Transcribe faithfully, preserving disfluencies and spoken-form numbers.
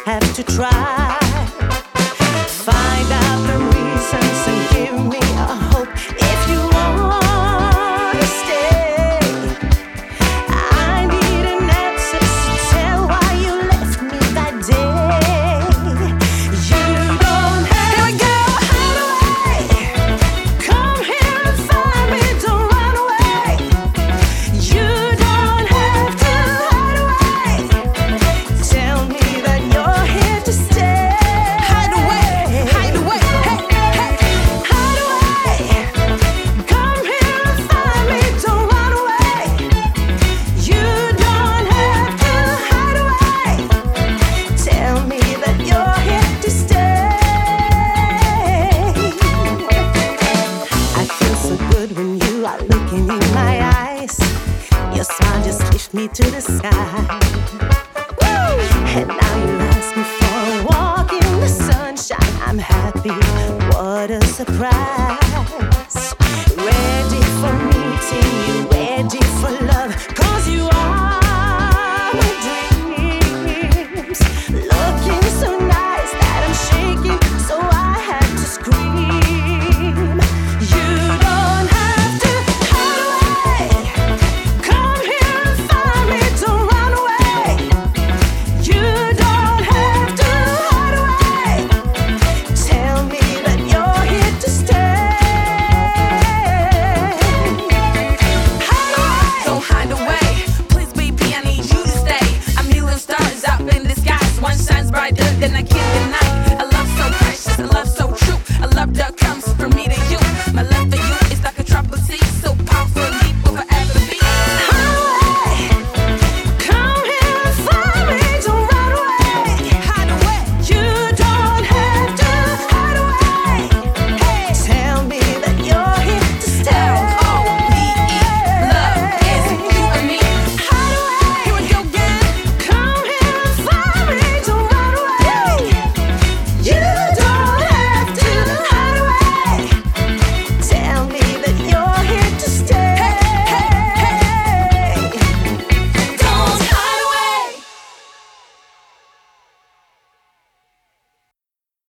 have to try. Find out the reasons and give me a hope if you want to stay. I need an answer, so tell why you left me that day. You don't have to hide away. Come here and find me, don't run away. You don't have to hide away. Tell me that you're here to stay. Hide away, hide away, hey, hey, hide away. Come here and find me, don't run away. You don't have to hide away. Tell me that you're here to stay. I feel so good when you are looking in my eyes. Your smile just lifts me to the sky. And now you ask me for a walk in the sunshine. I'm happy, what a surprise. Ready for meeting you, ready for love, 'cause you are my dreams. Looking so nice that I'm shaking, so I had to scream. You don't have to hide away. Come here and find me, don't run away. You don't have to hide away. Tell me that you're here to stay. Hide away. Don't hide away, please baby, I need you to stay. A million stars up in the skies, one shines bright